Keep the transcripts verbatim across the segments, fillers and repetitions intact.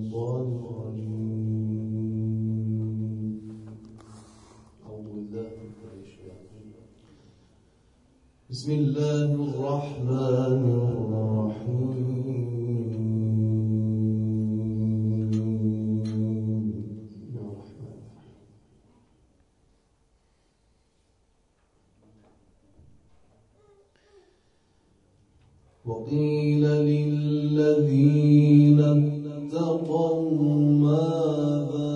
الشيطان الرجيم. أعوذ بالله من الشيطان. بسم الله الرحمن الرحيم. يا رحمن. وقيل للذين اتقوا ماذا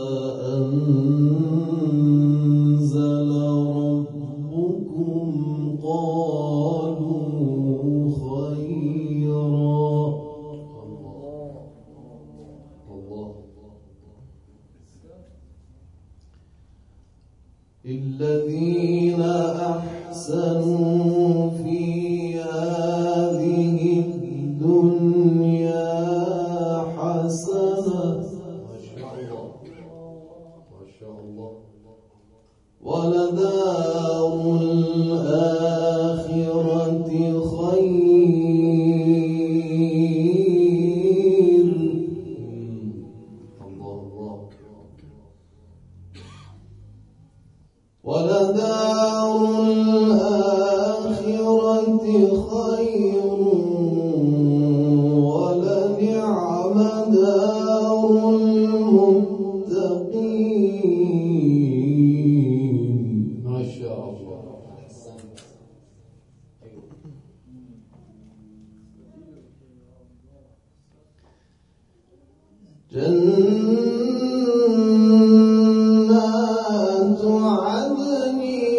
أنزل ربكم قالوا خيرا. الله للذين أحسنوا في هذه الدنيا حسنة. ما شاء الله ما شاء الله. ولدار الآخرة خير. الله الله. ولدار الآخرة خير ولنعم دار المتقين. ما شاء الله. جنات عدن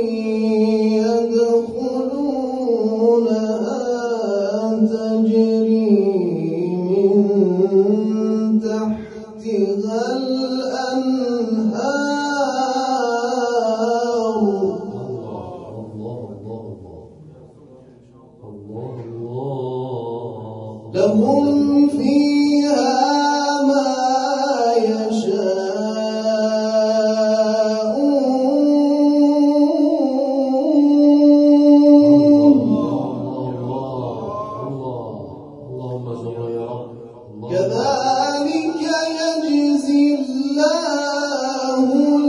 يدخلونها تجري من تحتها الأنهار. الله الله الله الله. لهم فيها ما كذلك يجزي الله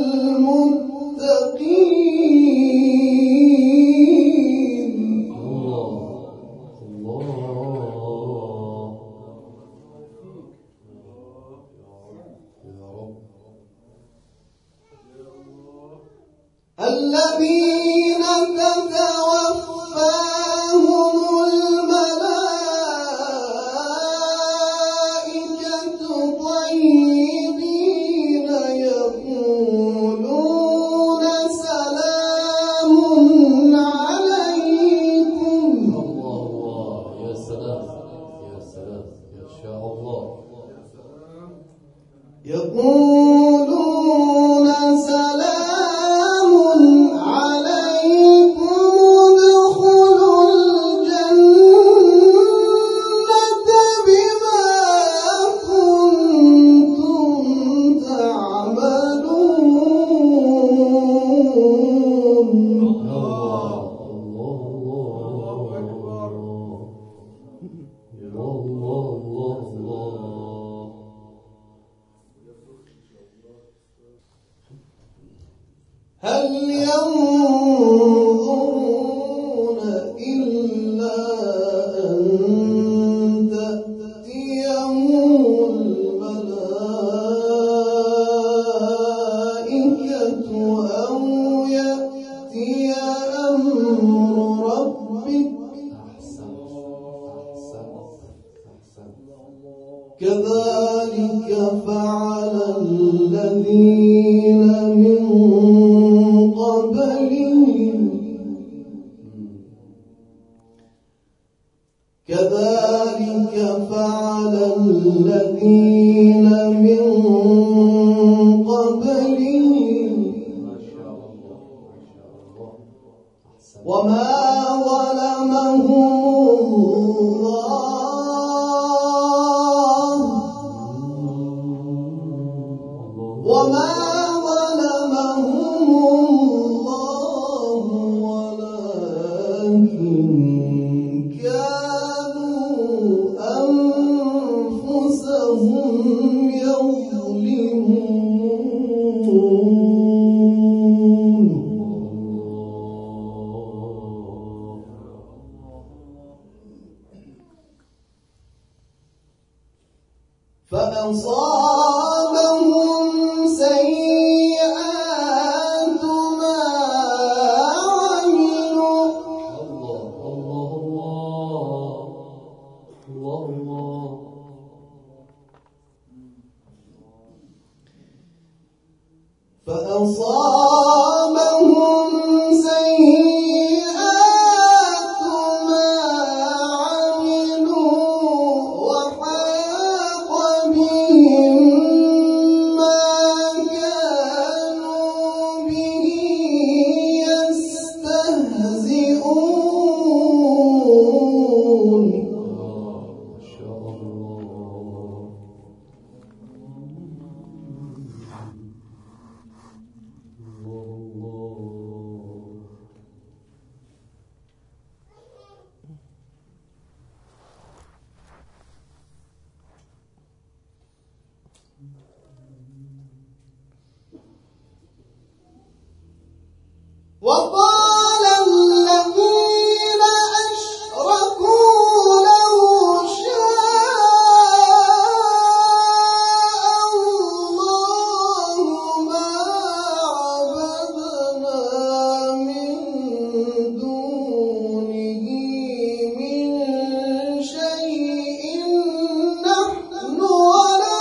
المتقين. الله الله. يا رب. الذين تتوفاهم الملائكة طيبين يقولون سلام عليكم. الله يا سلام يا سلام يا شاء الله. يقولون سلام عليكم ادخلوا الجنة بما كنتم تعملون. الله الله أكبر. الله الله الله. هل ينظرون إلا أن تأتيهم الملائكة أو يأتي أمر ربك. كذلك فعل الذين من قبلهم. كذلك فعل الذين من قبلهم. وما ظلمهم الله وما ظلمهم الله ولكن كانوا أنفسهم فأصابهم سيئات ما عملوا. الله الله الله الله. فأصابهم سيئات ما عملوا وحاق بهم ما كانوا به يستهزئون. ما شاء الله. وقال الذين أشركوا لو شاء الله ما عبدنا من دونه من شيء نحن ولا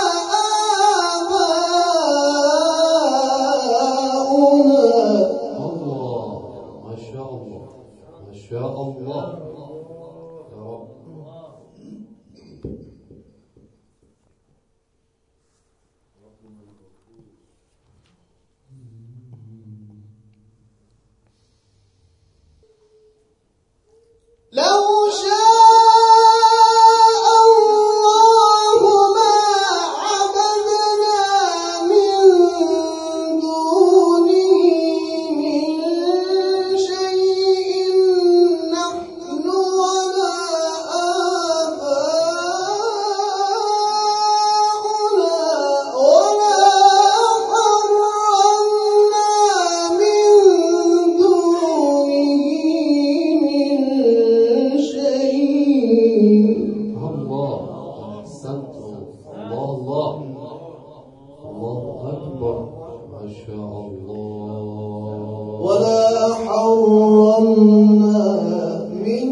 آباؤنا. ما شاء الله ما شاء الله يا رب. لو شاء الله ما عبدنا من دونه من شيء نحن ولا آباؤنا ولا حرمنا من دونه من شيء. الله أحسنتم. الله الله الله أكبر. ما شاء الله. ولا حرمنا من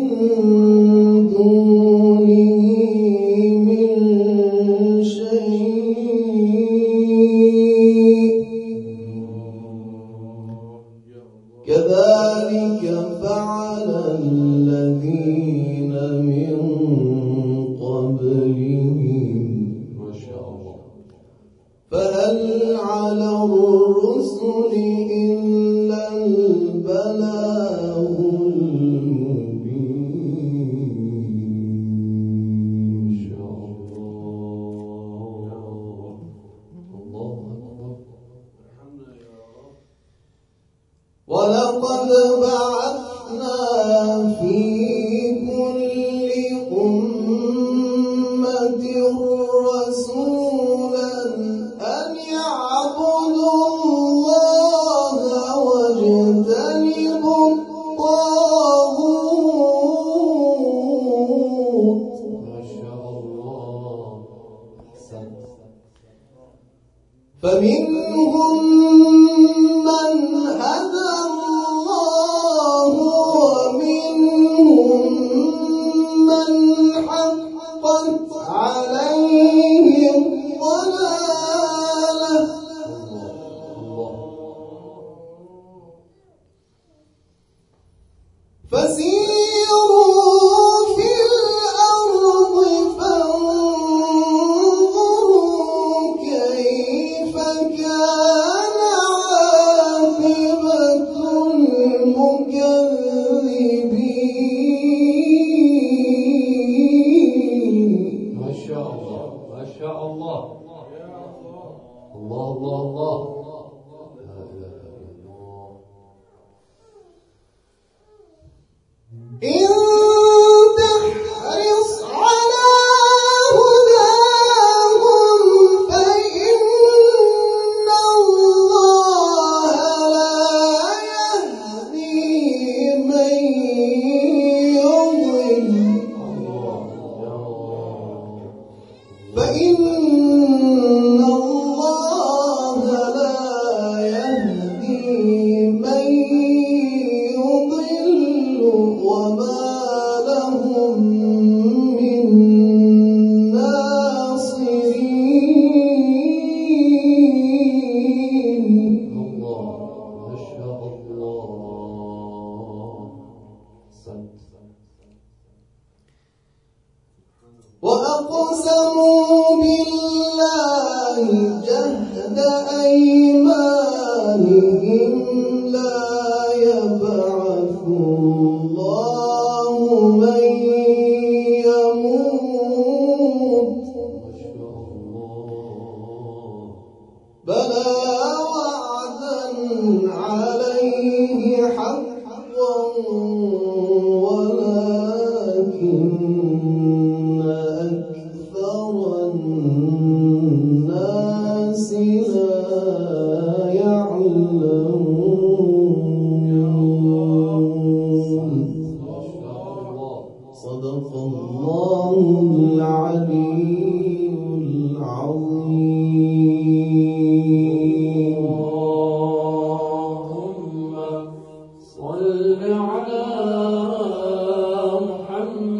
دونه من شيء. كذلك فعل الذين من قبلهم. ما شاء الله. فهل على الرسل إلا البلاغ المبين. ما شاء الله. الله أكبر. ولقد بعثنا في كل أمة رسولا أن يعبدوا الله واجتنبوا الطاغوت. ما شاء الله. أحسنت. فمنهم من هدى الله ومنهم من حقت عليه الضلالة. فسيروا في الأرض فانظروا كيف كان عاقبة المكذبين. ما شاء الله ما شاء الله. الله الله الله. لا إله إلا الله. إن تحرص على هداهم فإن الله لا يهدي من يضل. الله فإن الله لا يهدي من يضل وما لهم من ناصرين. الله ما شاء الله. أحسنت. وأقسموا بالله جهد أيمانهم لا يبعث الله من يموت ما شاء الله. بلى وعدا عليه حقا ولكن أكثر الناس لا يعلمون. صدق الله العلي العظيم. اللهم صل على محمد